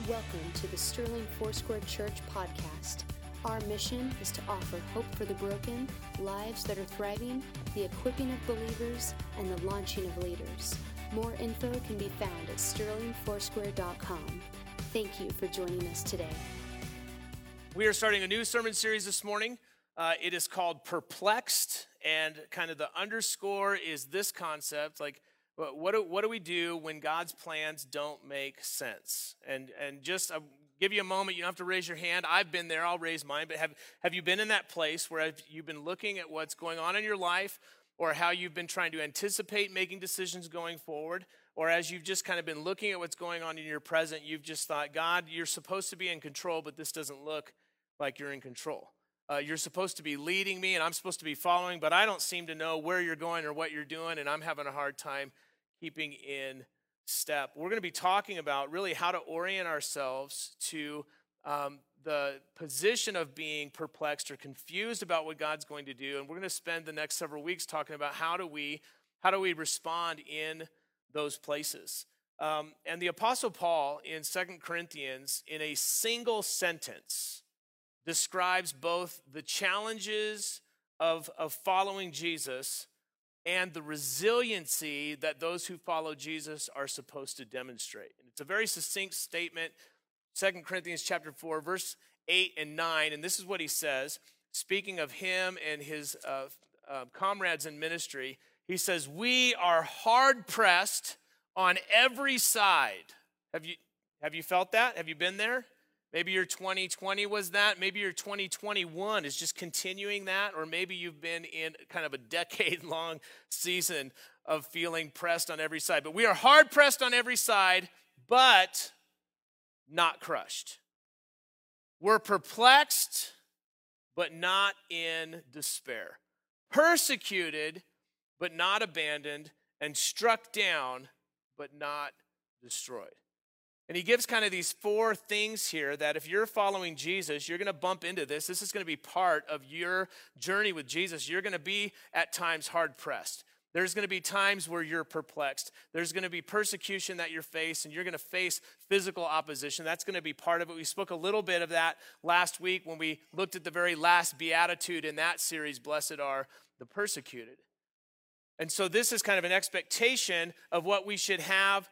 Welcome to the Sterling Foursquare Church podcast. Our mission is to offer hope for the broken, lives that are thriving, the equipping of believers, and the launching of leaders. More info can be found at sterlingfoursquare.com. Thank you for joining us today. We are starting a new sermon series this morning. It is called Perplexed, and kind of the underscore is this concept, like, what do we do when God's plans don't make sense? And just I'll give you a moment. You don't have to raise your hand. I've been there. I'll raise mine. But have you been in that place where you've been looking at what's going on in your life, or how you've been trying to anticipate making decisions going forward, or as you've just kind of been looking at what's going on in your present, you've just thought, God, you're supposed to be in control, but this doesn't look like you're in control. You're supposed to be leading me, and I'm supposed to be following, but I don't seem to know where you're going or what you're doing, and I'm having a hard time keeping in step. We're going to be talking about really how to orient ourselves to the position of being perplexed or confused about what God's going to do, and we're going to spend the next several weeks talking about how do we respond in those places. And the Apostle Paul in 2 Corinthians, in a single sentence, describes both the challenges of following Jesus and the resiliency that those who follow Jesus are supposed to demonstrate. And it's a very succinct statement, 2 Corinthians chapter 4, verse 8 and 9, and this is what he says, speaking of him and his comrades in ministry. He says, "We are hard-pressed on every side." Have you felt that? Have you been there? Maybe your 2020 was that. Maybe your 2021 is just continuing that. Or maybe you've been in kind of a decade-long season of feeling pressed on every side. But we are hard-pressed on every side, but not crushed. We're perplexed, but not in despair. Persecuted, but not abandoned. And struck down, but not destroyed. And he gives kind of these four things here that if you're following Jesus, you're going to bump into this. This is going to be part of your journey with Jesus. You're going to be at times hard-pressed. There's going to be times where you're perplexed. There's going to be persecution that you face, and you're going to face physical opposition. That's going to be part of it. We spoke a little bit of that last week when we looked at the very last beatitude in that series, Blessed are the persecuted. And so this is kind of an expectation of what we should have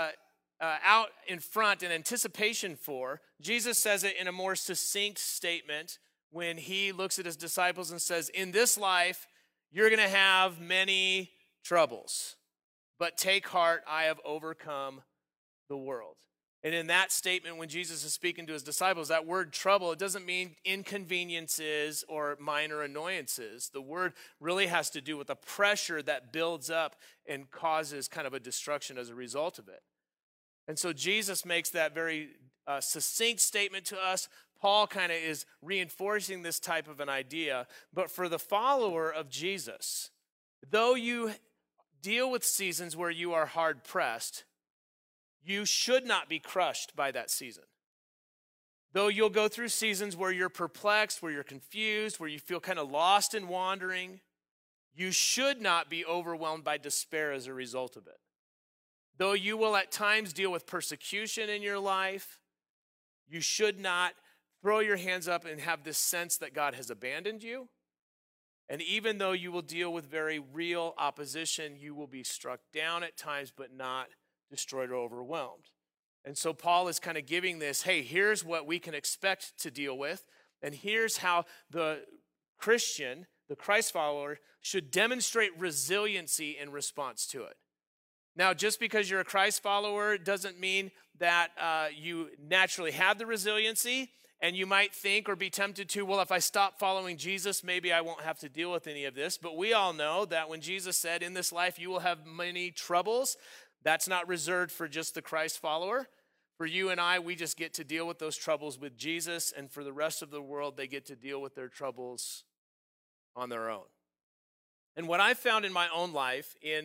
out in front in anticipation for. Jesus says it in a more succinct statement when he looks at his disciples and says, in this life, you're going to have many troubles, but take heart, I have overcome the world. And in that statement, when Jesus is speaking to his disciples, that word trouble, it doesn't mean inconveniences or minor annoyances. The word really has to do with the pressure that builds up and causes kind of a destruction as a result of it. And so Jesus makes that very succinct statement to us. Paul kind of is reinforcing this type of an idea. But for the follower of Jesus, though you deal with seasons where you are hard-pressed, you should not be crushed by that season. Though you'll go through seasons where you're perplexed, where you're confused, where you feel kind of lost and wandering, you should not be overwhelmed by despair as a result of it. Though you will at times deal with persecution in your life, you should not throw your hands up and have this sense that God has abandoned you. And even though you will deal with very real opposition, you will be struck down at times, but not destroyed or overwhelmed. And so Paul is kind of giving this, hey, here's what we can expect to deal with, and here's how the Christian, the Christ follower, should demonstrate resiliency in response to it. Now, just because you're a Christ follower doesn't mean that you naturally have the resiliency, and you might think or be tempted to, well, if I stop following Jesus, maybe I won't have to deal with any of this. But we all know that when Jesus said, in this life you will have many troubles, that's not reserved for just the Christ follower. For you and I, we just get to deal with those troubles with Jesus, and for the rest of the world, they get to deal with their troubles on their own. And what I found in my own life, in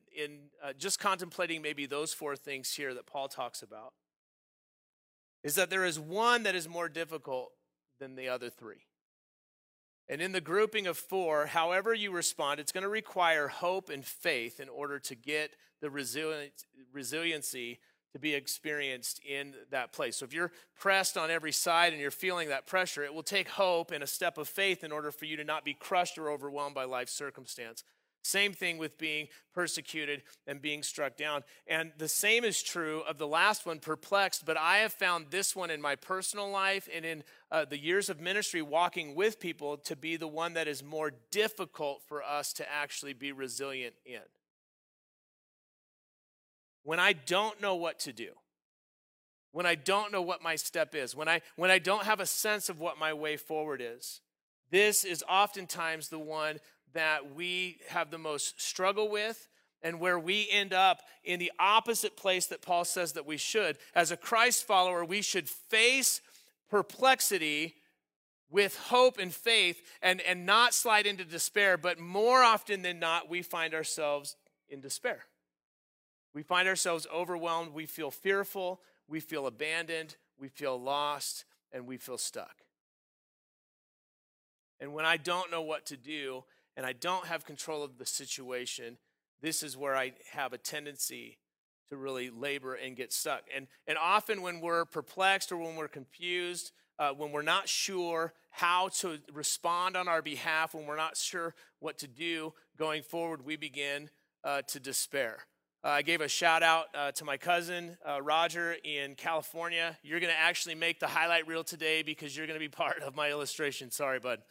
just contemplating maybe those four things here that Paul talks about, is that there is one that is more difficult than the other three. And in the grouping of four, however you respond, it's going to require hope and faith in order to get the resiliency to be experienced in that place. So if you're pressed on every side and you're feeling that pressure, it will take hope and a step of faith in order for you to not be crushed or overwhelmed by life's circumstance. Same thing with being persecuted and being struck down. And the same is true of the last one, perplexed, but I have found this one in my personal life and in the years of ministry walking with people to be the one that is more difficult for us to actually be resilient in. When I don't know what to do, when I don't know what my step is, when I don't have a sense of what my way forward is, this is oftentimes the one that we have the most struggle with and where we end up in the opposite place that Paul says that we should. As a Christ follower, we should face perplexity with hope and faith and not slide into despair, but more often than not, we find ourselves in despair. We find ourselves overwhelmed, we feel fearful, we feel abandoned, we feel lost, and we feel stuck. And when I don't know what to do, and I don't have control of the situation, this is where I have a tendency to really labor and get stuck. And often when we're perplexed or when we're confused, when we're not sure how to respond on our behalf, when we're not sure what to do going forward, we begin to despair. I gave a shout out to my cousin, Roger, in California. You're going to actually make the highlight reel today because you're going to be part of my illustration. Sorry, bud.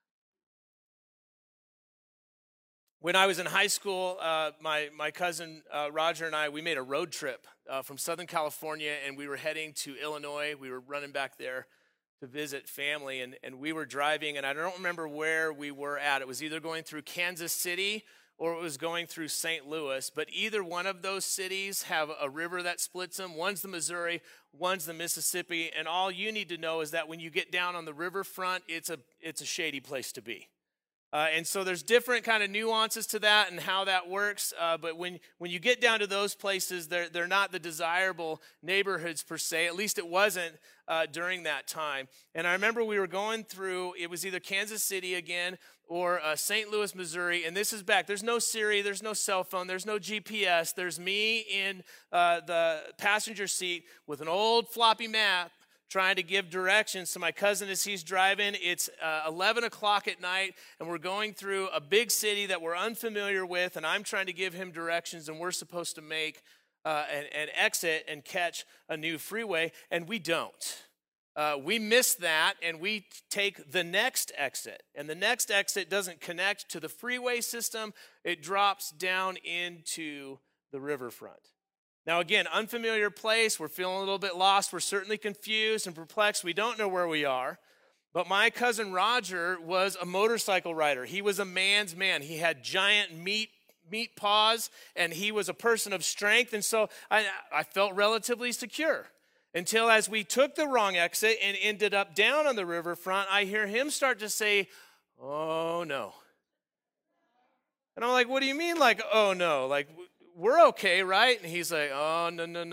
When I was in high school, my cousin Roger and I, we made a road trip from Southern California, and we were heading to Illinois. We were running back there to visit family, and we were driving, and I don't remember where we were at. It was either going through Kansas City or it was going through St. Louis, but either one of those cities have a river that splits them. One's the Missouri, one's the Mississippi, and all you need to know is that when you get down on the riverfront, it's a shady place to be. And so there's different kind of nuances to that and how that works. But when you get down to those places, they're not the desirable neighborhoods per se. At least it wasn't during that time. And I remember we were going through, it was either Kansas City again or St. Louis, Missouri. And this is back. There's no Siri. There's no cell phone. There's no GPS. There's me in the passenger seat with an old floppy map, trying to give directions to my cousin as he's driving. It's 11 o'clock at night, and we're going through a big city that we're unfamiliar with, and I'm trying to give him directions, and we're supposed to make an exit and catch a new freeway, and we don't. We miss that, and we take the next exit, and the next exit doesn't connect to the freeway system. It drops down into the riverfront. Now, again, unfamiliar place. We're feeling a little bit lost. We're certainly confused and perplexed. We don't know where we are. But my cousin Roger was a motorcycle rider. He was a man's man. He had giant meat paws, and he was a person of strength. And so I felt relatively secure until as we took the wrong exit and ended up down on the riverfront, I hear him start to say, "Oh, no." And I'm like, "What do you mean, like, oh, no? Like, we're okay, right?" And he's like, "Oh,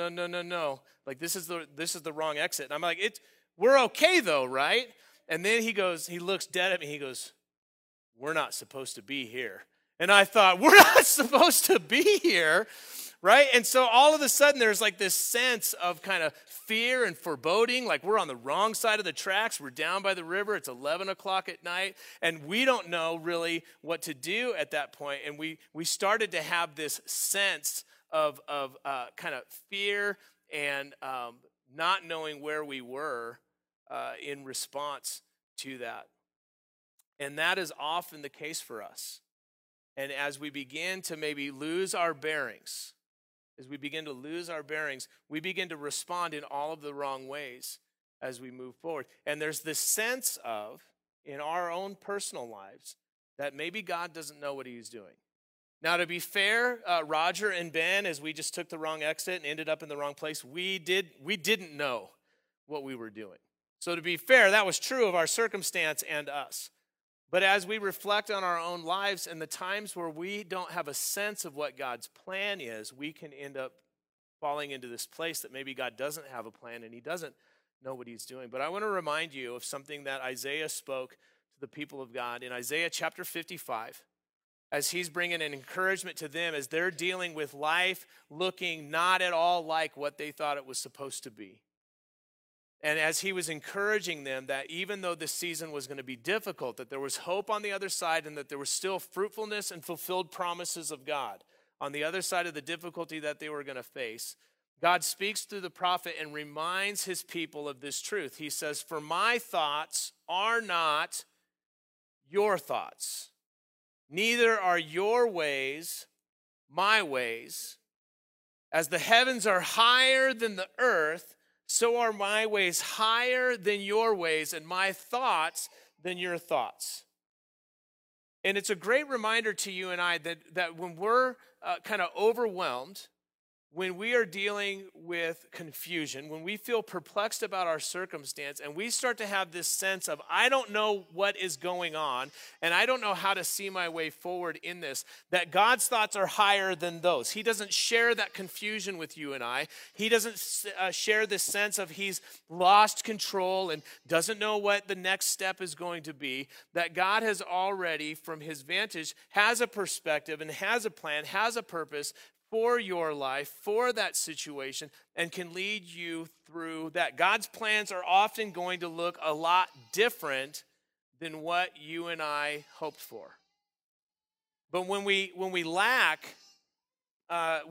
no. Like, this is the wrong exit." And I'm like, we're okay though, right? And then he looks dead at me. He goes, "We're not supposed to be here." And I thought, we're not supposed to be here, right? And so all of a sudden there's like this sense of kind of fear and foreboding, like we're on the wrong side of the tracks. We're down by the river. It's 11 o'clock at night, and we don't know really what to do at that point. And we started to have this sense of kind of fear and not knowing where we were in response to that. And that is often the case for us. And as we begin to maybe lose our bearings, we begin to respond in all of the wrong ways as we move forward. And there's this sense of, in our own personal lives, that maybe God doesn't know what he's doing. Now, to be fair, Roger and Ben, as we just took the wrong exit and ended up in the wrong place, we didn't know what we were doing. So to be fair, that was true of our circumstance and us. But as we reflect on our own lives and the times where we don't have a sense of what God's plan is, we can end up falling into this place that maybe God doesn't have a plan and he doesn't know what he's doing. But I want to remind you of something that Isaiah spoke to the people of God in Isaiah chapter 55. as he's bringing an encouragement to them as they're dealing with life looking not at all like what they thought it was supposed to be. And as he was encouraging them that even though this season was going to be difficult, that there was hope on the other side and that there was still fruitfulness and fulfilled promises of God on the other side of the difficulty that they were going to face, God speaks through the prophet and reminds his people of this truth. He says, "For my thoughts are not your thoughts, neither are your ways my ways. As the heavens are higher than the earth, so are my ways higher than your ways, and my thoughts than your thoughts." And it's a great reminder to you and I that when we're kind of overwhelmed, when we are dealing with confusion, when we feel perplexed about our circumstance, and we start to have this sense of, I don't know what is going on, and I don't know how to see my way forward in this, that God's thoughts are higher than those. He doesn't share that confusion with you and I. He doesn't share this sense of he's lost control and doesn't know what the next step is going to be. That God has already, from his vantage, has a perspective and has a plan, has a purpose for your life, for that situation, and can lead you through that. God's plans are often going to look a lot different than what you and I hoped for. But when we lack a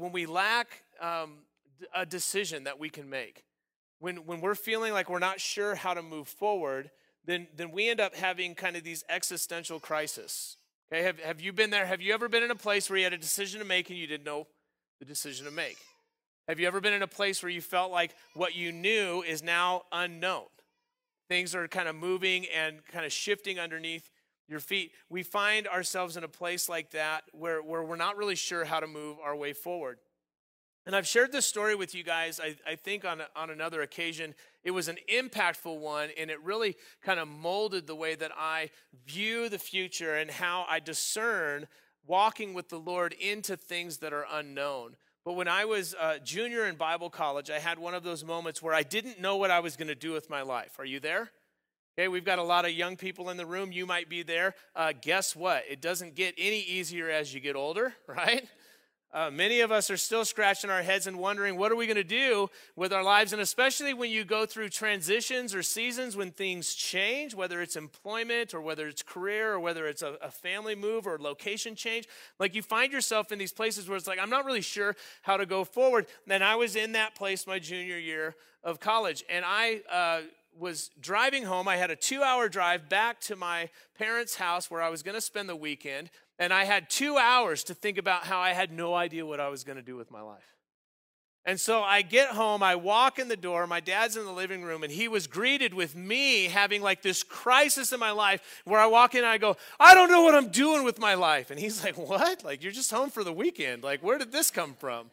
decision that we can make, when we're feeling like we're not sure how to move forward, then we end up having kind of these existential crises. Okay, have you been there? Have you ever been in a place where you had a decision to make and you didn't know the decision to make? Have you ever been in a place where you felt like what you knew is now unknown? Things are kind of moving and kind of shifting underneath your feet. We find ourselves in a place like that where we're not really sure how to move our way forward. And I've shared this story with you guys, I think on another occasion. It was an impactful one, and it really kind of molded the way that I view the future and how I discern walking with the Lord into things that are unknown. But when I was a junior in Bible college, I had one of those moments where I didn't know what I was going to do with my life. Are you there? Okay, we've got a lot of young people in the room. You might be there. Guess what? It doesn't get any easier as you get older, right? Many of us are still scratching our heads and wondering, what are we going to do with our lives? And especially when you go through transitions or seasons when things change, whether it's employment or whether it's career or whether it's a family move or location change, like you find yourself in these places where it's like, I'm not really sure how to go forward. And I was in that place my junior year of college, and I was driving home. I had a 2-hour drive back to my parents' house where I was going to spend the weekend. And I had 2 hours to think about how I had no idea what I was going to do with my life. And so I get home, I walk in the door, my dad's in the living room, and he was greeted with me having like this crisis in my life where I walk in and I go, I don't know what I'm doing with my life. And he's like, what? Like, you're just home for the weekend. Like, where did this come from?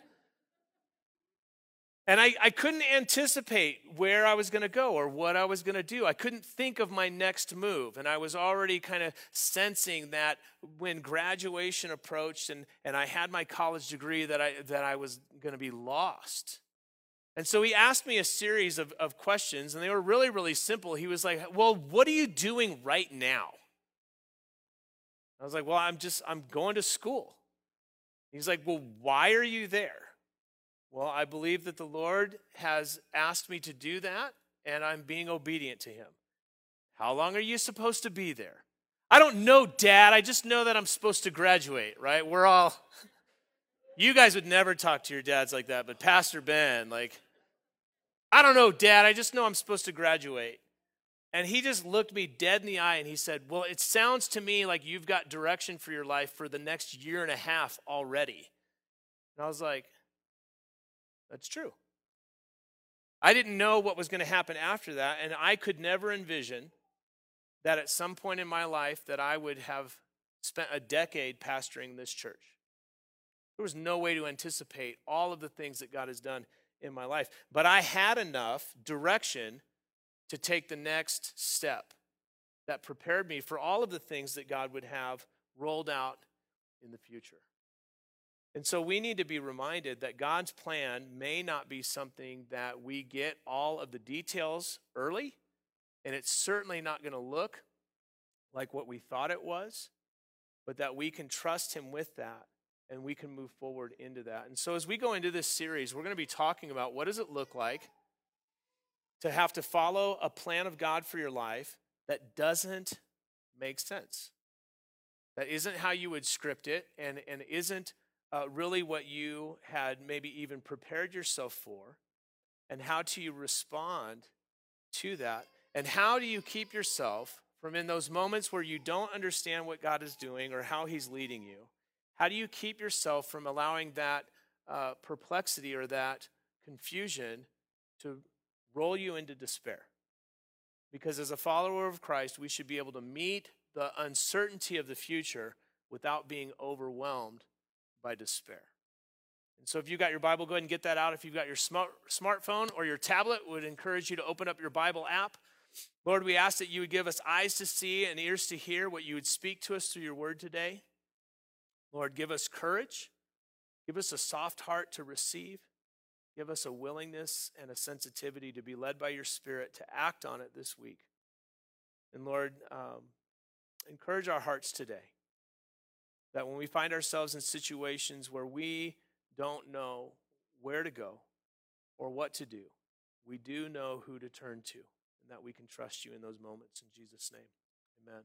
And I couldn't anticipate where I was going to go or what I was going to do. I couldn't think of my next move. And I was already kind of sensing that when graduation approached and I had my college degree that I was going to be lost. And so he asked me a series of questions, and they were really, really simple. He was like, well, what are you doing right now? I was like, well, I'm going to school. He's like, well, why are you there? Well, I believe that the Lord has asked me to do that, and I'm being obedient to him. How long are you supposed to be there? I don't know, Dad. I just know that I'm supposed to graduate, right? You guys would never talk to your dads like that, but Pastor Ben, I don't know, Dad. I just know I'm supposed to graduate. And he just looked me dead in the eye, and he said, well, it sounds to me like you've got direction for your life for the next 1.5 years already. And I was like, that's true. I didn't know what was going to happen after that, and I could never envision that at some point in my life that I would have spent a decade pastoring this church. There was no way to anticipate all of the things that God has done in my life. But I had enough direction to take the next step that prepared me for all of the things that God would have rolled out in the future. And so we need to be reminded that God's plan may not be something that we get all of the details early, and it's certainly not going to look like what we thought it was. but that we can trust him with that and we can move forward into that. And so as we go into this series, we're going to be talking about what does it look like to have to follow a plan of God for your life that doesn't make sense. That isn't how you would script it and isn't really what you had maybe even prepared yourself for. And how do you respond to that? And how do you keep yourself from, in those moments where you don't understand what God is doing or how he's leading you, how do you keep yourself from allowing that perplexity or that confusion to roll you into despair? Because as a follower of Christ, we should be able to meet the uncertainty of the future without being overwhelmed by despair. And so if you've got your Bible, go ahead and get that out. If you've got your smartphone or your tablet, would encourage you to open up your Bible app. Lord, we ask that you would give us eyes to see and ears to hear what you would speak to us through your word today. Lord, give us courage. Give us a soft heart to receive. Give us a willingness and a sensitivity to be led by your Spirit to act on it this week. And Lord, encourage our hearts today that when we find ourselves in situations where we don't know where to go or what to do, we do know who to turn to and that we can trust you in those moments. In Jesus' name, amen.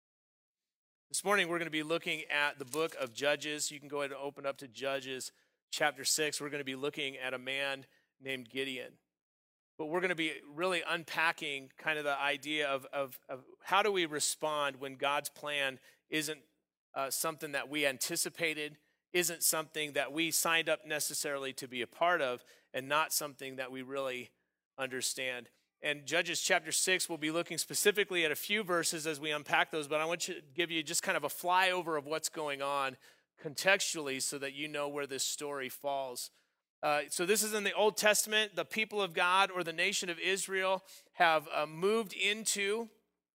This morning, we're going to be looking at the book of Judges. You can go ahead and open up to Judges chapter 6. We're going to be looking at a man named Gideon. But we're going to be really unpacking kind of the idea of how do we respond when God's plan isn't something that we anticipated, isn't something that we signed up necessarily to be a part of, and not something that we really understand. And Judges chapter 6, we'll be looking specifically at a few verses as we unpack those, but I want to give you just kind of a flyover of what's going on contextually so that you know where this story falls. So this is in the Old Testament. The people of God, or the nation of Israel, have moved into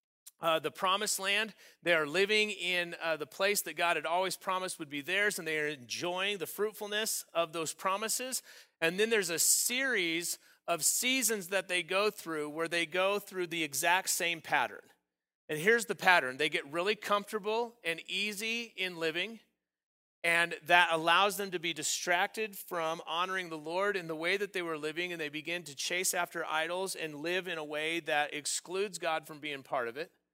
the promised land. They are living in the place that God had always promised would be theirs, and they are enjoying the fruitfulness of those promises. And then there's a series of seasons that they go through where they go through the exact same pattern. And here's the pattern. They get really comfortable and easy in living, and that allows them to be distracted from honoring the Lord in the way that they were living, and they begin to chase after idols and live in a way that excludes God from being part of it.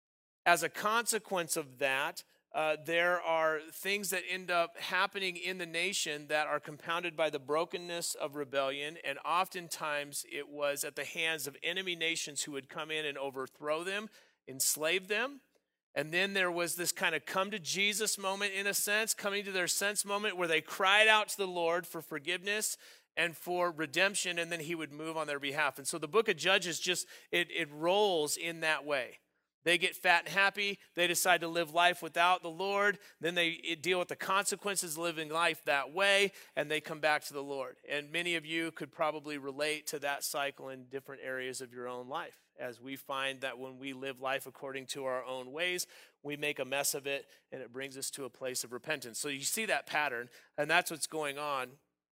As a consequence of that, there are things that end up happening in the nation that are compounded by the brokenness of rebellion, and oftentimes it was at the hands of enemy nations who would come in and overthrow them, enslave them. And then there was this kind of come to Jesus moment, in a sense, coming to their sense moment where they cried out to the Lord for forgiveness and for redemption, and then he would move on their behalf. And so the book of Judges just, it rolls in that way. They get fat and happy. They decide to live life without the Lord. Then they deal with the consequences of living life that way, and they come back to the Lord. And many of you could probably relate to that cycle in different areas of your own life, as we find that when we live life according to our own ways, we make a mess of it, and it brings us to a place of repentance. So you see that pattern, and that's what's going on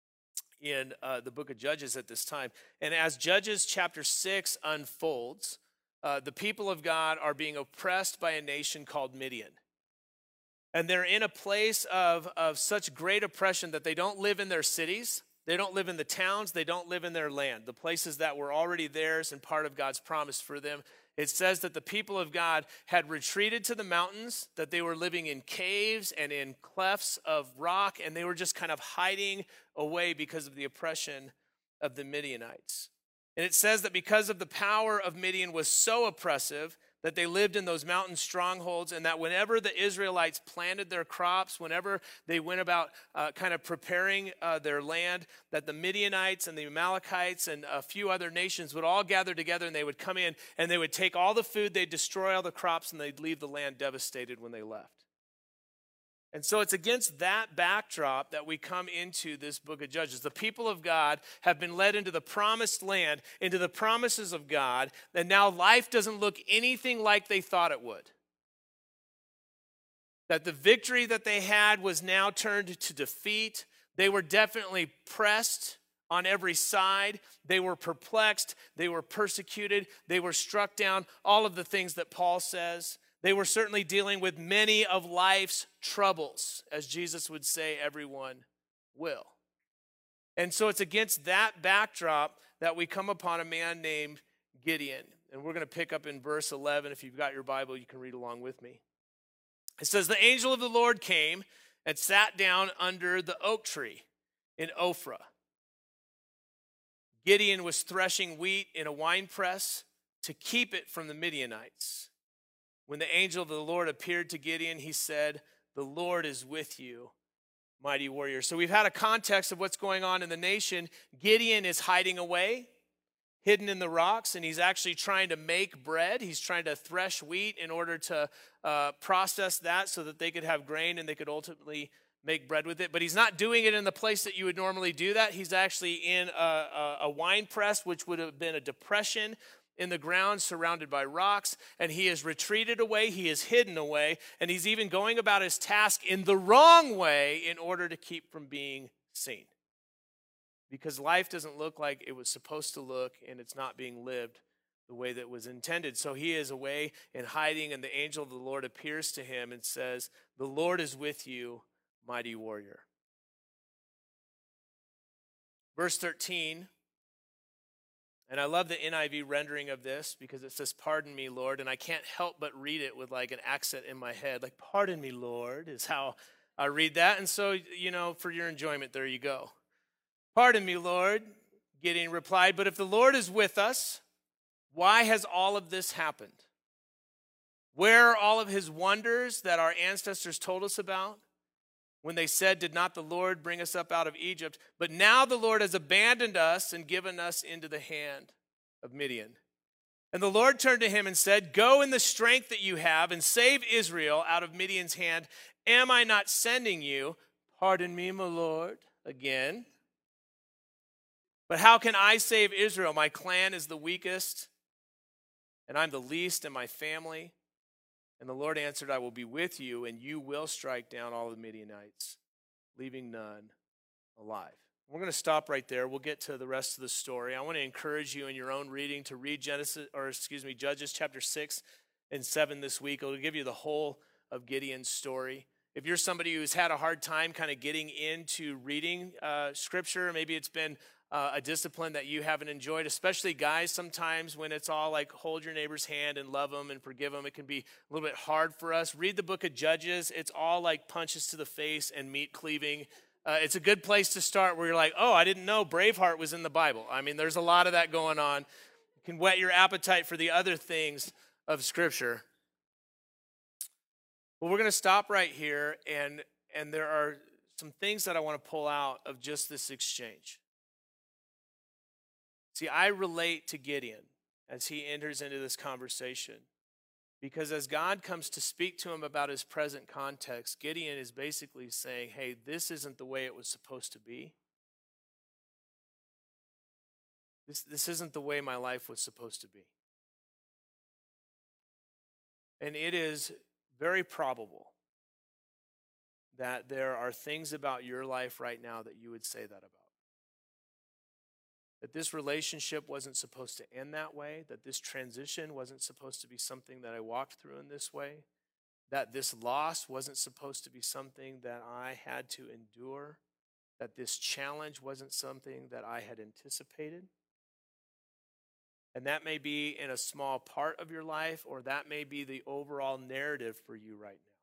in the book of Judges at this time. And as Judges chapter 6 unfolds, the people of God are being oppressed by a nation called Midian. And they're in a place of such great oppression that they don't live in their cities, they don't live in the towns, they don't live in their land, the places that were already theirs and part of God's promise for them. It says that the people of God had retreated to the mountains, that they were living in caves and in clefts of rock, and they were just kind of hiding away because of the oppression of the Midianites. And it says that because of the power of Midian was so oppressive that they lived in those mountain strongholds, and that whenever the Israelites planted their crops, whenever they went about kind of preparing their land, that the Midianites and the Amalekites and a few other nations would all gather together, and they would come in and they would take all the food, they'd destroy all the crops, and they'd leave the land devastated when they left. And so it's against that backdrop that we come into this book of Judges. The people of God have been led into the promised land, into the promises of God, and now life doesn't look anything like they thought it would. That the victory that they had was now turned to defeat. They were definitely pressed on every side. They were perplexed. They were persecuted. They were struck down. All of the things that Paul says. They were certainly dealing with many of life's troubles. As Jesus would say, everyone will. And so it's against that backdrop that we come upon a man named Gideon. And we're going to pick up in verse 11. If you've got your Bible, you can read along with me. It says, the angel of the Lord came and sat down under the oak tree in Ophrah. Gideon was threshing wheat in a winepress to keep it from the Midianites. When the angel of the Lord appeared to Gideon, he said, the Lord is with you, mighty warrior. So we've had a context of what's going on in the nation. Gideon is hiding away, hidden in the rocks, and he's actually trying to make bread. He's trying to thresh wheat in order to process that so that they could have grain and they could ultimately make bread with it. But he's not doing it in the place that you would normally do that. He's actually in a wine press, which would have been a depression in the ground surrounded by rocks, and he has retreated away, he is hidden away, and he's even going about his task in the wrong way in order to keep from being seen. Because life doesn't look like it was supposed to look, and it's not being lived the way that was intended. So he is away and hiding, and the angel of the Lord appears to him and says, the Lord is with you, mighty warrior. Verse 13, and I love the NIV rendering of this because it says, pardon me, Lord, and I can't help but read it with like an accent in my head. Like, pardon me, Lord, is how I read that. And so, for your enjoyment, there you go. Pardon me, Lord, Gideon replied, but if the Lord is with us, why has all of this happened? Where are all of his wonders that our ancestors told us about? When they said, did not the Lord bring us up out of Egypt? But now the Lord has abandoned us and given us into the hand of Midian. And the Lord turned to him and said, go in the strength that you have and save Israel out of Midian's hand. Am I not sending you? Pardon me, my Lord, again. But how can I save Israel? My clan is the weakest, and I'm the least in my family. And the Lord answered, I will be with you, and you will strike down all the Midianites, leaving none alive. We're going to stop right there. We'll get to the rest of the story. I want to encourage you in your own reading to read Judges chapter 6 and 7 this week. It'll give you the whole of Gideon's story. If you're somebody who's had a hard time kind of getting into reading scripture, maybe it's been a discipline that you haven't enjoyed, especially guys, sometimes when it's all like hold your neighbor's hand and love them and forgive them, it can be a little bit hard for us. Read the book of Judges. It's all like punches to the face and meat cleaving. It's a good place to start where you're like, oh, I didn't know Braveheart was in the Bible. I mean, there's a lot of that going on. It can whet your appetite for the other things of Scripture. Well, we're going to stop right here, and there are some things that I want to pull out of just this exchange. See, I relate to Gideon as he enters into this conversation because as God comes to speak to him about his present context, Gideon is basically saying, hey, this isn't the way it was supposed to be. This isn't the way my life was supposed to be. And it is very probable that there are things about your life right now that you would say that about. That this relationship wasn't supposed to end that way, that this transition wasn't supposed to be something that I walked through in this way, that this loss wasn't supposed to be something that I had to endure, that this challenge wasn't something that I had anticipated. And that may be in a small part of your life, or that may be the overall narrative for you right now.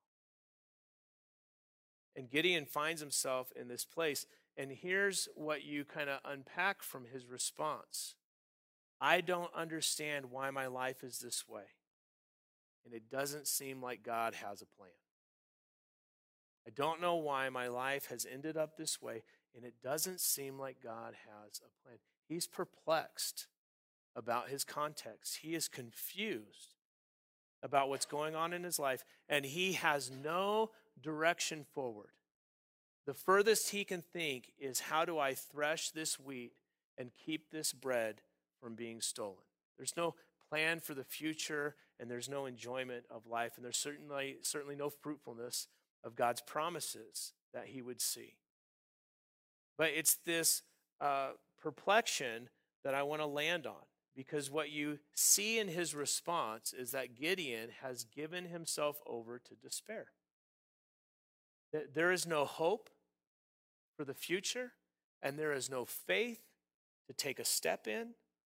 And Gideon finds himself in this place. And here's what you kind of unpack from his response. I don't understand why my life is this way. And it doesn't seem like God has a plan. I don't know why my life has ended up this way. And it doesn't seem like God has a plan. He's perplexed about his context. He is confused about what's going on in his life. And he has no direction forward. The furthest he can think is, how do I thresh this wheat and keep this bread from being stolen? There's no plan for the future, and there's no enjoyment of life, and there's certainly no fruitfulness of God's promises that he would see. But it's this perplexion that I want to land on, because what you see in his response is that Gideon has given himself over to despair. There is no hope for the future, and there is no faith to take a step in.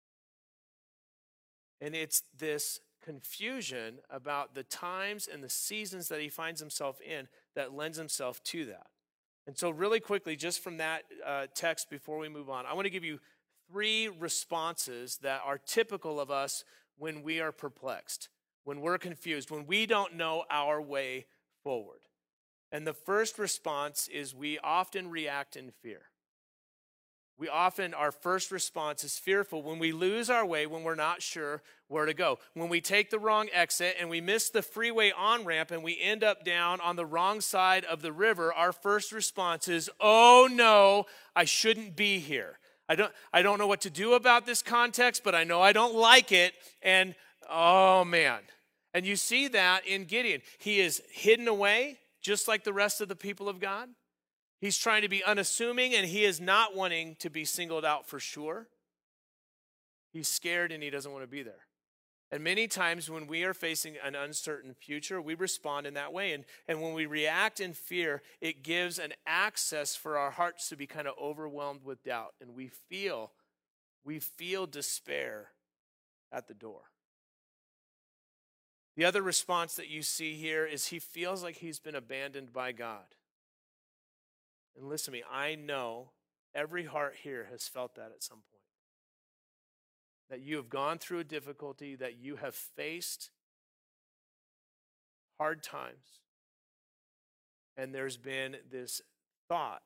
And it's this confusion about the times and the seasons that he finds himself in that lends himself to that. And so really quickly, just from that text before we move on, I want to give you 3 responses that are typical of us when we are perplexed, when we're confused, when we don't know our way forward. And the first response is we often react in fear. Our first response is fearful when we lose our way, when we're not sure where to go. When we take the wrong exit and we miss the freeway on-ramp and we end up down on the wrong side of the river, our first response is, oh no, I shouldn't be here. I don't know what to do about this context, but I know I don't like it, and oh man. And you see that in Gideon. He is hidden away, just like the rest of the people of God. He's trying to be unassuming, and he is not wanting to be singled out for sure. He's scared, and he doesn't want to be there. And many times when we are facing an uncertain future, we respond in that way. And when we react in fear, it gives an access for our hearts to be kind of overwhelmed with doubt. And we feel despair at the door. The other response that you see here is he feels like he's been abandoned by God. And listen to me, I know every heart here has felt that at some point. That you have gone through a difficulty, that you have faced hard times. And there's been this thought,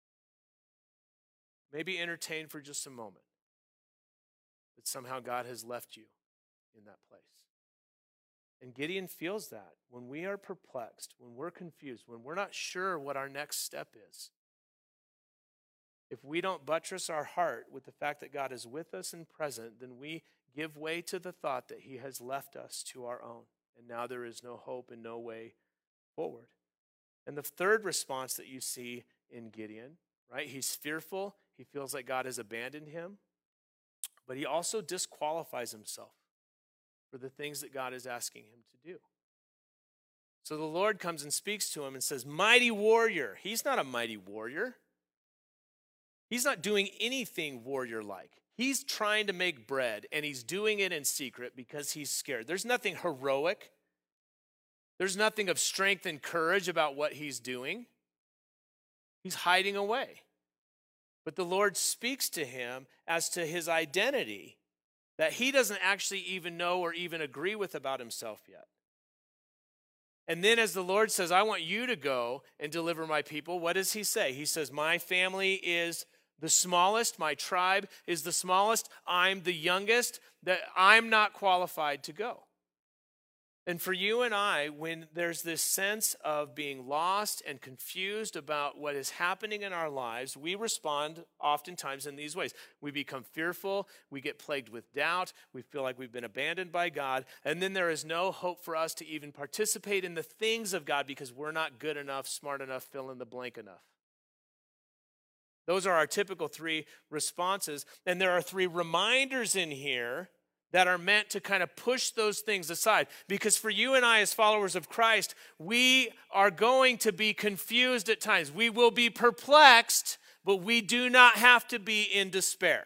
maybe entertained for just a moment, that somehow God has left you in that place. And Gideon feels that when we are perplexed, when we're confused, when we're not sure what our next step is. If we don't buttress our heart with the fact that God is with us and present, then we give way to the thought that he has left us to our own. And now there is no hope and no way forward. And the third response that you see in Gideon, right? He's fearful. He feels like God has abandoned him. But he also disqualifies himself for the things that God is asking him to do. So the Lord comes and speaks to him and says, mighty warrior. He's not a mighty warrior. He's not doing anything warrior-like. He's trying to make bread, and he's doing it in secret because he's scared. There's nothing heroic. There's nothing of strength and courage about what he's doing. He's hiding away. But the Lord speaks to him as to his identity that he doesn't actually even know or even agree with about himself yet. And then as the Lord says, I want you to go and deliver my people, what does he say? He says, my family is the smallest, my tribe is the smallest, I'm the youngest, that I'm not qualified to go. And for you and I, when there's this sense of being lost and confused about what is happening in our lives, we respond oftentimes in these ways. We become fearful, we get plagued with doubt, we feel like we've been abandoned by God, and then there is no hope for us to even participate in the things of God because we're not good enough, smart enough, fill in the blank enough. Those are our typical 3 responses, and there are 3 reminders in here that are meant to kind of push those things aside. Because for you and I as followers of Christ, we are going to be confused at times. We will be perplexed, but we do not have to be in despair.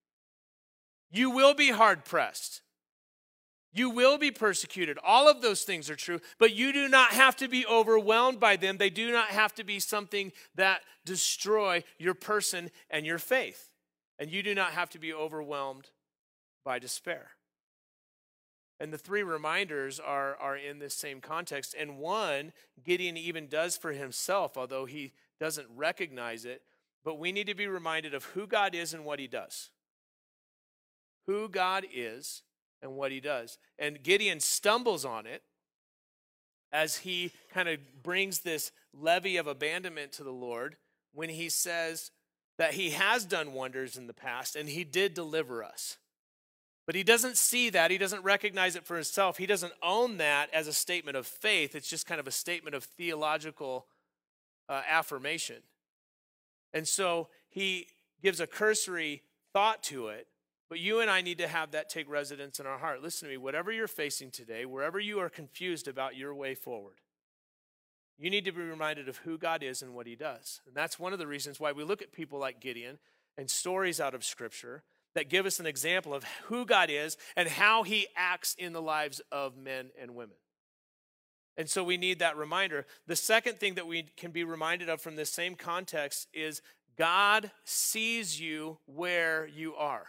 You will be hard-pressed. You will be persecuted. All of those things are true, but you do not have to be overwhelmed by them. They do not have to be something that destroy your person and your faith. And you do not have to be overwhelmed by despair. And the 3 reminders are in this same context. And one, Gideon even does for himself, although he doesn't recognize it. But we need to be reminded of who God is and what he does. Who God is and what he does. And Gideon stumbles on it as he kind of brings this levy of abandonment to the Lord when he says that he has done wonders in the past and he did deliver us. But he doesn't see that. He doesn't recognize it for himself. He doesn't own that as a statement of faith. It's just kind of a statement of theological affirmation. And so he gives a cursory thought to it, But you and I need to have that take residence in our heart. Listen to me, whatever you're facing today, wherever you are confused about your way forward, you need to be reminded of who God is and what he does. And that's one of the reasons why we look at people like Gideon and stories out of Scripture that give us an example of who God is and how he acts in the lives of men and women. And so we need that reminder. The second thing that we can be reminded of from this same context is God sees you where you are.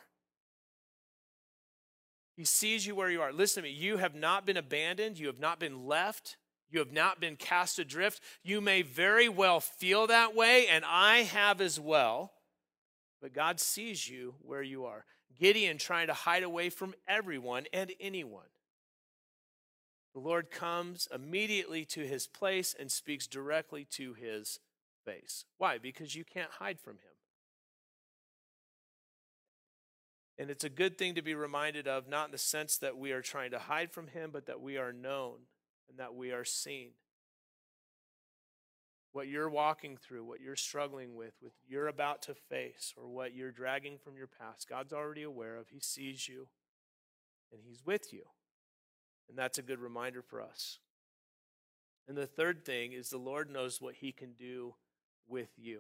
He sees you where you are. Listen to me, you have not been abandoned. You have not been left. You have not been cast adrift. You may very well feel that way, and I have as well. But God sees you where you are. Gideon trying to hide away from everyone and anyone. The Lord comes immediately to his place and speaks directly to his face. Why? Because you can't hide from him. And it's a good thing to be reminded of, not in the sense that we are trying to hide from him, but that we are known and that we are seen. What you're walking through, what you're struggling with you're about to face, or what you're dragging from your past, God's already aware of. He sees you, and he's with you. And that's a good reminder for us. And the third thing is the Lord knows what he can do with you,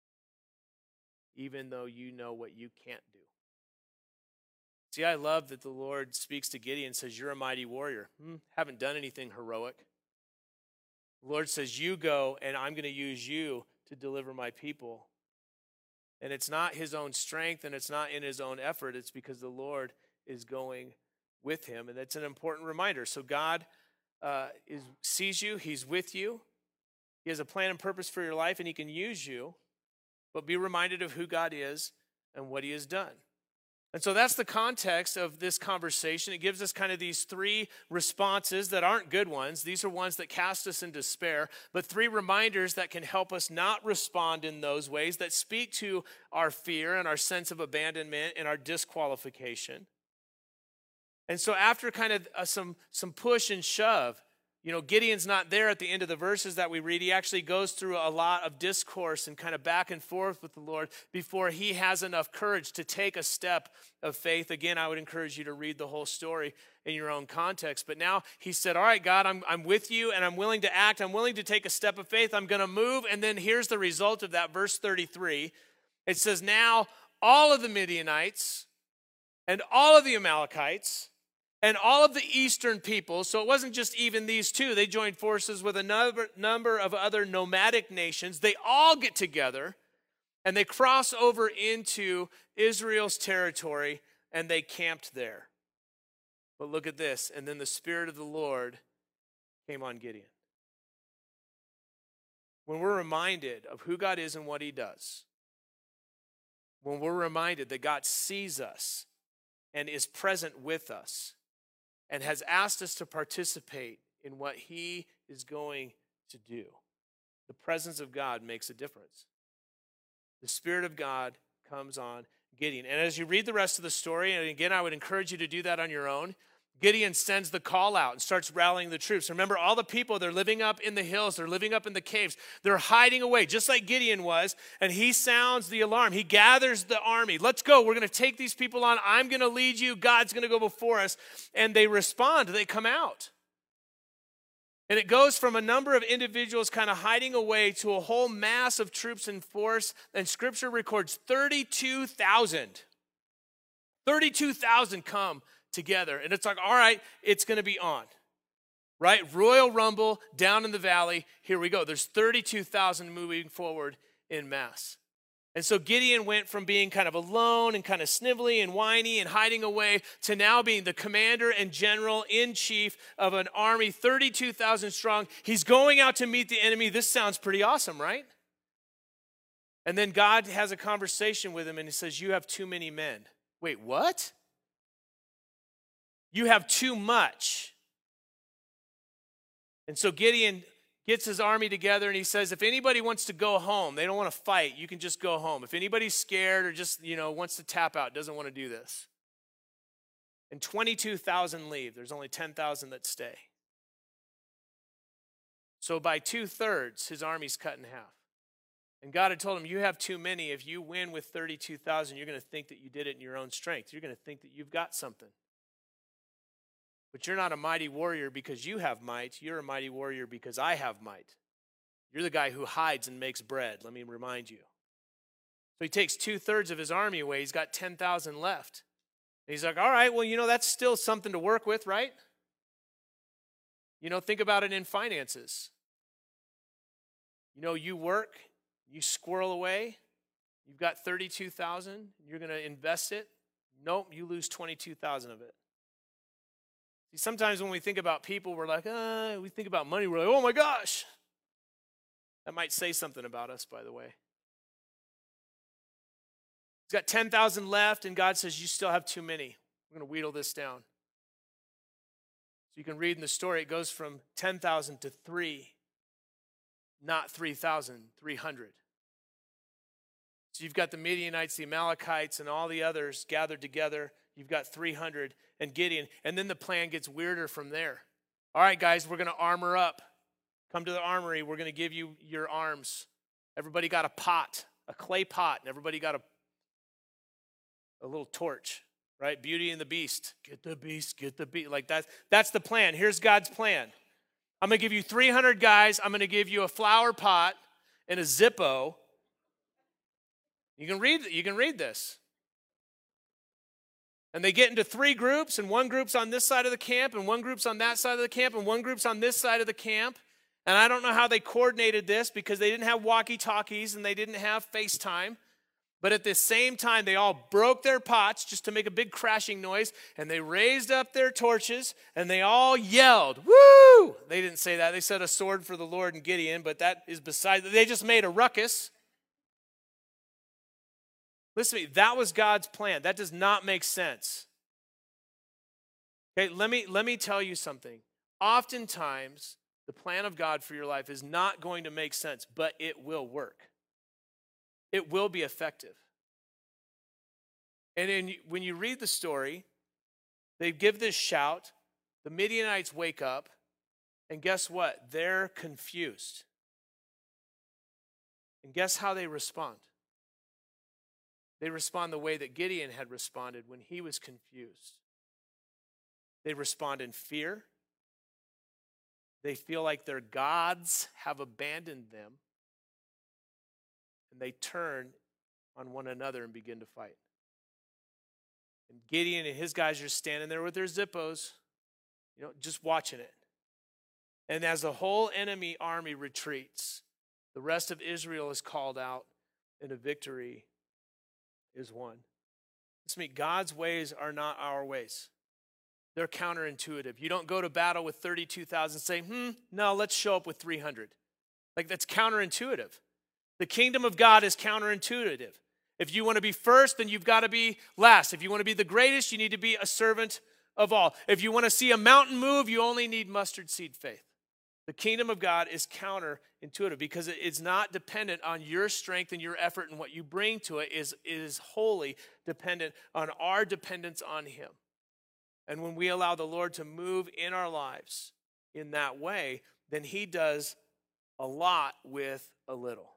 even though you know what you can't do. See, I love that the Lord speaks to Gideon and says, you're a mighty warrior. Haven't done anything heroic. The Lord says, you go, and I'm going to use you to deliver my people. And it's not his own strength, and it's not in his own effort. It's because the Lord is going with him. And that's an important reminder. So God sees you. He's with you. He has a plan and purpose for your life, and he can use you. But be reminded of who God is and what he has done. And so that's the context of this conversation. It gives us kind of these three responses that aren't good ones. These are ones that cast us in despair, but three reminders that can help us not respond in those ways, that speak to our fear and our sense of abandonment and our disqualification. And so after kind of some push and shove, Gideon's not there at the end of the verses that we read. He actually goes through a lot of discourse and kind of back and forth with the Lord before he has enough courage to take a step of faith. Again, I would encourage you to read the whole story in your own context. But now he said, all right, God, I'm with you, and I'm willing to act. I'm willing to take a step of faith. I'm going to move. And then here's the result of that, verse 33. It says, now all of the Midianites and all of the Amalekites and all of the eastern peoples, so it wasn't just even these two. They joined forces with a number of other nomadic nations. They all get together, and they cross over into Israel's territory, and they camped there. But look at this. And then the Spirit of the Lord came on Gideon. When we're reminded of who God is and what he does, when we're reminded that God sees us and is present with us, and has asked us to participate in what he is going to do, the presence of God makes a difference. The Spirit of God comes on Gideon. And as you read the rest of the story, and again, I would encourage you to do that on your own, Gideon sends the call out and starts rallying the troops. Remember, all the people, they're living up in the hills, they're living up in the caves, they're hiding away, just like Gideon was, and he sounds the alarm. He gathers the army. Let's go. We're going to take these people on. I'm going to lead you. God's going to go before us. And they respond. They come out. And it goes from a number of individuals kind of hiding away to a whole mass of troops in force, and Scripture records 32,000. 32,000 come together. And it's like, all right, it's going to be on. Right? Royal Rumble down in the valley. Here we go. There's 32,000 moving forward in mass. And so Gideon went from being kind of alone and kind of snivelly and whiny and hiding away to now being the commander and general in chief of an army, 32,000 strong. He's going out to meet the enemy. This sounds pretty awesome, right? And then God has a conversation with him and he says, you have too many men. Wait, what? You have too much. And so Gideon gets his army together and he says, if anybody wants to go home, they don't want to fight, you can just go home. If anybody's scared or just, wants to tap out, doesn't want to do this. And 22,000 leave. There's only 10,000 that stay. So by 2/3, his army's cut in half. And God had told him, you have too many. If you win with 32,000, you're going to think that you did it in your own strength. You're going to think that you've got something. But you're not a mighty warrior because you have might. You're a mighty warrior because I have might. You're the guy who hides and makes bread, let me remind you. So he takes 2/3 of his army away. He's got 10,000 left. And he's like, all right, well, that's still something to work with, right? Think about it in finances. You work, you squirrel away, you've got 32,000, you're going to invest it. Nope, you lose 22,000 of it. See, sometimes when we think about people, we're like, we think about money, we're like, oh my gosh. That might say something about us, by the way. He's got 10,000 left, and God says, you still have too many. We're going to wheedle this down. So you can read in the story, it goes from 10,000 to 3, not 3,300. So you've got the Midianites, the Amalekites, and all the others gathered together. You've got 300 and Gideon. And then the plan gets weirder from there. All right, guys, we're going to armor up. Come to the armory. We're going to give you your arms. Everybody got a pot, a clay pot, and everybody got a little torch, right? Beauty and the Beast. Get the beast, get the beast. Like that's the plan. Here's God's plan. I'm going to give you 300 guys. I'm going to give you a flower pot and a Zippo. You can read this. And they get into 3 groups, and one group's on this side of the camp, and one group's on that side of the camp, and one group's on this side of the camp. And I don't know how they coordinated this because they didn't have walkie-talkies and they didn't have FaceTime. But at the same time, they all broke their pots just to make a big crashing noise, and they raised up their torches, and they all yelled, woo! They didn't say that. They said a sword for the Lord and Gideon, but that is beside. They just made a ruckus. Listen to me, that was God's plan. That does not make sense. Okay, let me tell you something. Oftentimes, the plan of God for your life is not going to make sense, but it will work. It will be effective. And when you read the story, they give this shout. The Midianites wake up, and guess what? They're confused. And guess how they respond? They respond the way that Gideon had responded when he was confused. They respond in fear. They feel like their gods have abandoned them. And they turn on one another and begin to fight. And Gideon and his guys are standing there with their Zippos, just watching it. And as the whole enemy army retreats, the rest of Israel is called out and a victory is won. Listen to me, God's ways are not our ways. They're counterintuitive. You don't go to battle with 32,000 saying, no, let's show up with 300. Like, that's counterintuitive. The kingdom of God is counterintuitive. If you want to be first, then you've got to be last. If you want to be the greatest, you need to be a servant of all. If you want to see a mountain move, you only need mustard seed faith. The kingdom of God is counterintuitive because it is not dependent on your strength and your effort, and what you bring to it is wholly dependent on our dependence on Him. And when we allow the Lord to move in our lives in that way, then He does a lot with a little.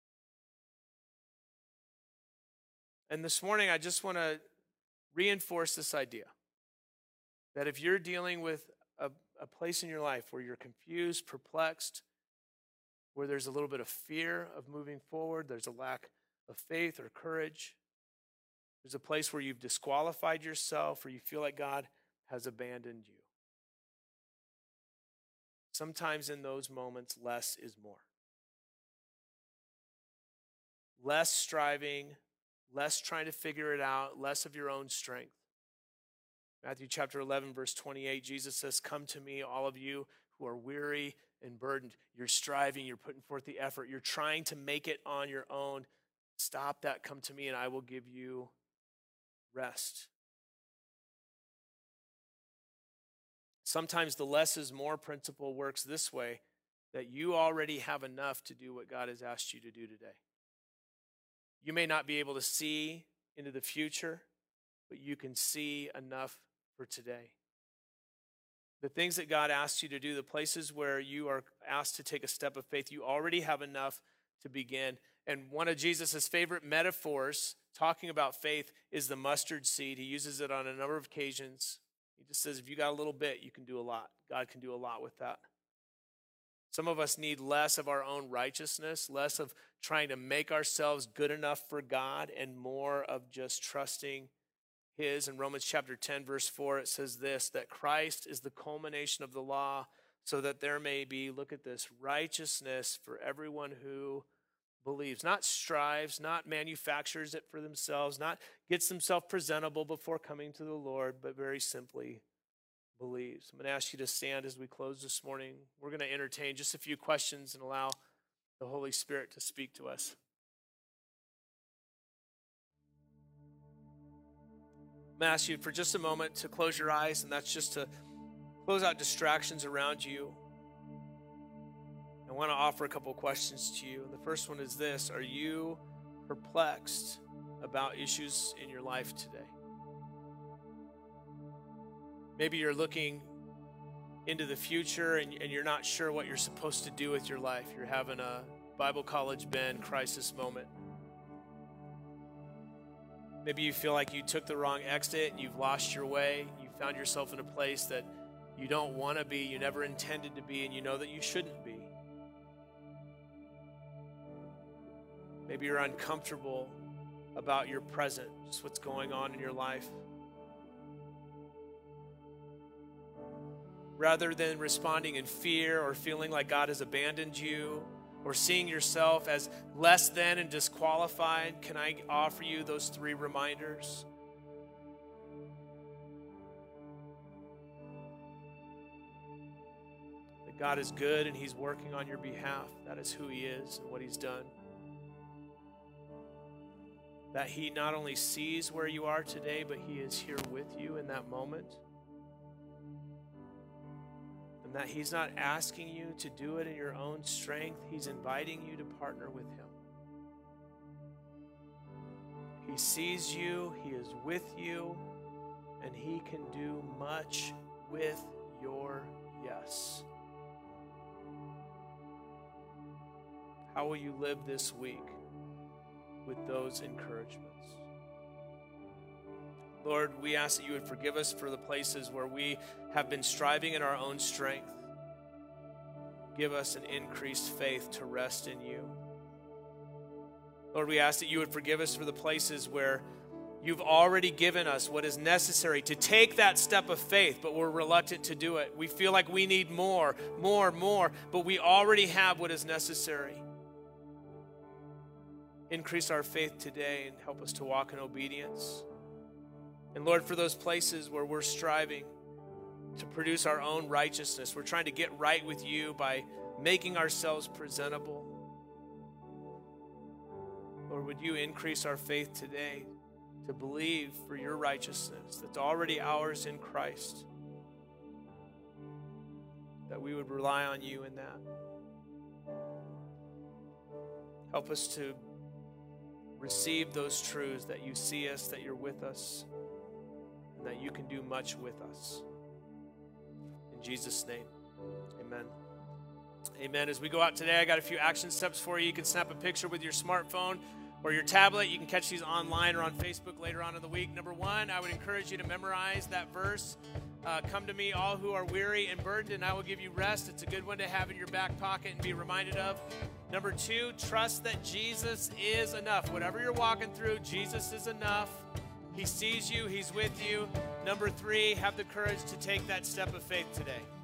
And this morning, I just want to reinforce this idea that if you're dealing with a place in your life where you're confused, perplexed, where there's a little bit of fear of moving forward, there's a lack of faith or courage, there's a place where you've disqualified yourself, or you feel like God has abandoned you. Sometimes in those moments, less is more. Less striving, less trying to figure it out, less of your own strength. Matthew chapter 11, verse 28, Jesus says, "Come to me, all of you who are weary and burdened." You're striving, you're putting forth the effort, you're trying to make it on your own. Stop that, come to me, and I will give you rest. Sometimes the less is more principle works this way, that you already have enough to do what God has asked you to do today. You may not be able to see into the future, but you can see enough for today. The things that God asks you to do, the places where you are asked to take a step of faith, you already have enough to begin. And one of Jesus' favorite metaphors, talking about faith, is the mustard seed. He uses it on a number of occasions. He just says, if you got a little bit, you can do a lot. God can do a lot with that. Some of us need less of our own righteousness, less of trying to make ourselves good enough for God, and more of just trusting his. In Romans chapter 10, verse 4, it says this, that Christ is the culmination of the law, so that there may be, look at this, righteousness for everyone who believes, not strives, not manufactures it for themselves, not gets themselves presentable before coming to the Lord, but very simply believes. I'm going to ask you to stand as we close this morning. We're going to entertain just a few questions and allow the Holy Spirit to speak to us. I'm going to ask you for just a moment to close your eyes, and that's just to close out distractions around you. I want to offer a couple questions to you. And the first one is this: are you perplexed about issues in your life today? Maybe you're looking into the future and you're not sure what you're supposed to do with your life. You're having a Bible College Bend crisis moment. Maybe you feel like you took the wrong exit and you've lost your way. You found yourself in a place that you don't want to be, you never intended to be, and you know that you shouldn't be. Maybe you're uncomfortable about your present, just what's going on in your life. Rather than responding in fear or feeling like God has abandoned you or seeing yourself as less than and disqualified, can I offer you those 3 reminders? That God is good and he's working on your behalf. That is who he is and what he's done. That he not only sees where you are today, but he is here with you in that moment. And that he's not asking you to do it in your own strength. He's inviting you to partner with him. He sees you, he is with you, and he can do much with your yes. How will you live this week with those encouragements? Lord, we ask that you would forgive us for the places where we have been striving in our own strength. Give us an increased faith to rest in you. Lord, we ask that you would forgive us for the places where you've already given us what is necessary to take that step of faith, but we're reluctant to do it. We feel like we need more, but we already have what is necessary. Increase our faith today and help us to walk in obedience. And Lord, for those places where we're striving to produce our own righteousness, we're trying to get right with you by making ourselves presentable. Lord, would you increase our faith today to believe for your righteousness that's already ours in Christ, that we would rely on you in that. Help us to receive those truths that you see us, that you're with us, and that you can do much with us. In Jesus' name, amen. Amen. As we go out today, I got a few action steps for you. You can snap a picture with your smartphone or your tablet. You can catch these online or on Facebook later on in the week. Number 1, I would encourage you to memorize that verse. Come to me, all who are weary and burdened, and I will give you rest. It's a good one to have in your back pocket and be reminded of. Number 2, trust that Jesus is enough. Whatever you're walking through, Jesus is enough. He sees you. He's with you. Number 3, have the courage to take that step of faith today.